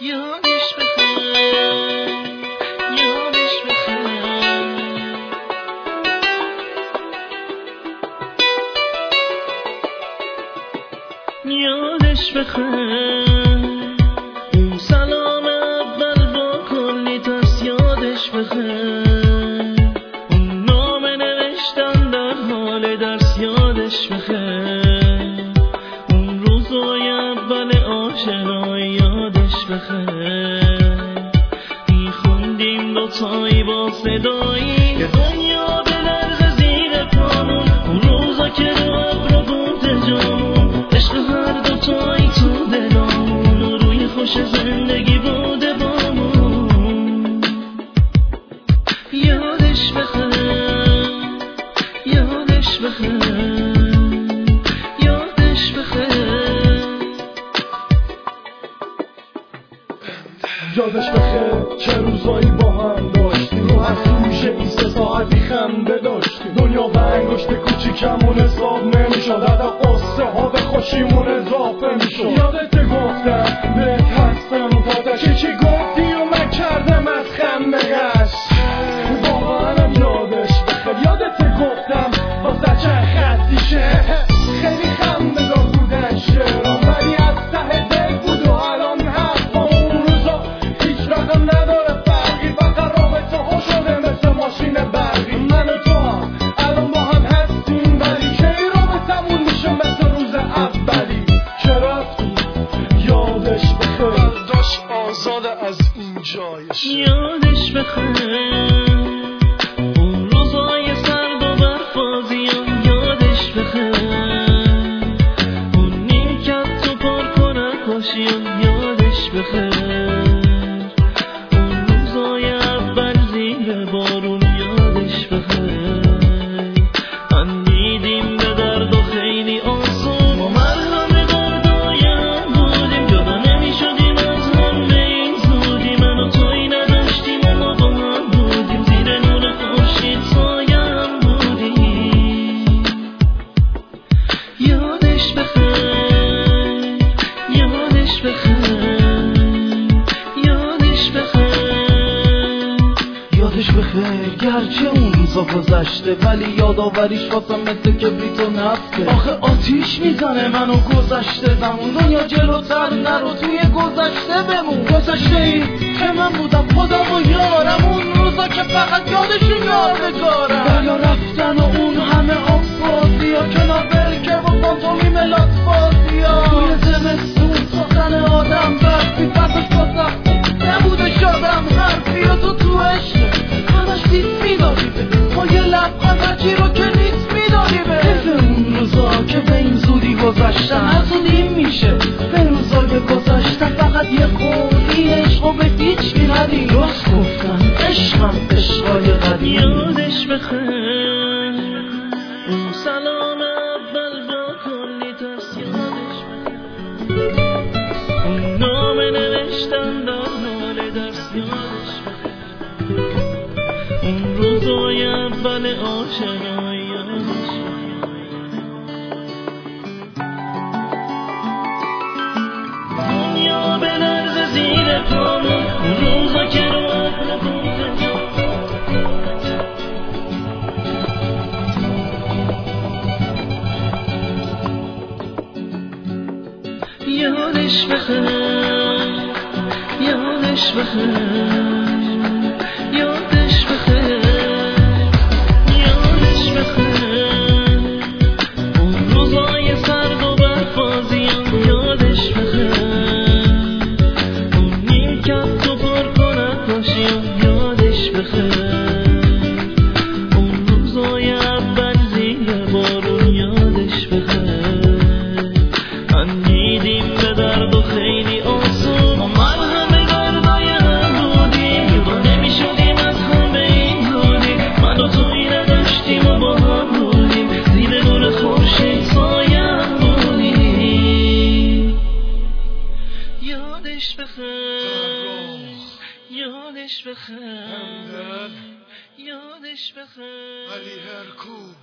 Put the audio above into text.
یادش بخیر، یادش بخیر، یادش بخیر. اون سلام اول با کلی ترس یادش بخیر. اون نام نوشتن در حال درس یادش بخیر. اون روزای اول آشنایی یادش بخیر. میخوندیم دوتایی با صدایی که دنیا به لرز زیر پامون. اون روزا که رو ابر بود جامون، عشق هر دوتایی تو دلامون. و روی خوش زندگی بوده بامون. یادش بخیر، یادش بخیر، یادش بخیر. یادش بخیر چه روزایی با هم داشتیم. رو هر سوشه این 3 ساعتی خنده داشتیم. دنیا به انگشت کوچیکمون حساب نمیشد. حتی قصه ها به خوشیمون اضافه میشد. یادت گفتم بهت هستم پادر که چی گفتی و من کردم از خنده قش. واقعا هم یادش بخیر. یادت گفتم واسه چند خطیشه خیلی خنده دار بودن شعرام، ولی از ته دل بود. و الان حرفا اون روزا هیچ رقم نداره فرقی. فقط رابطه ها شده مثل ماشین برقی. من و تو هم الان با هم هستیم، ولی کی رابطمون میشه مثل روز اولی که رفتی. یادش بخیر داشت آزاده از این جایش. یادش بخیر. اون روزای سرد و برفازیان یادش بخیر. اون نیمکت تو پارک و نقاشیان یادش بخیر. اون روزای اول زیر بارون یادش بخیر. خندیدیم به درد و خیلی آسون. ما مرهم دردای هم بودیم، جدا نمیشدیم از هم به این زودی. من و تویی نداشتیم و ما با هم بودیم. زیر نور خورشید سایه هم بودیم. یادش بخیر، یادش بخیر، یادش بخیر، یادش بخیر. گرچه اون روزا گذشته، ولی یادآوریش واسه مثل کبریت و نفته. آخه آتیش میزنه منو گذشته زمون. دنیا جلوتر نرو توی گذشته بمون. گذشته ای که من بودم خودم و یارم. اون روزا که فقط یادشون یادگارم. یا رفتن و اون همه آب‌بازی ها کنار برکه و پانتومی ملات بازی ها. توی زمستون ساختن آدم برفی فرداش با سختی نبوده شدم حرفی. و تو عشق همش دید میداری به ما یه لبخند هرچی رو که نیست میداری به. حیف اون روزا که به این زودی گذشتن. حسودیم میشه به روزای گذشتن. فقط یه خوردی عشق و به هیچ کی ندی. راست گفتن عشقم عشقای قدیم. یادش بخیر. اون سلام اول با کلی ترس یادش بخیر. اون نام نوشتن در حال درس یادش بخیر. اون روزای اول آشنایی یادش بخیر. دنیا به لرز زیر پامون. اون روزا که رو ابر بود یادش بخیر، یادش بخیر، یادش بخیر، یادش بخیر. اون روزای سرد و برفازیان یادش بخیر. اون نیمکت تو پارک و نقاشیان یادش بخیر. اون روزای اول زیر بارون یادش بخیر. خندیدیم به درد و خیلی آسون. ما مرهم دردای هم بودیم، جدا نمیشدیم از هم به این زودی. من و تویی نداشتیم و با هم بودیم. زیر نور خورشید سایه هم بودیم. یادش بخیر، یادش بخیر، یادش بخیر. علی هرکو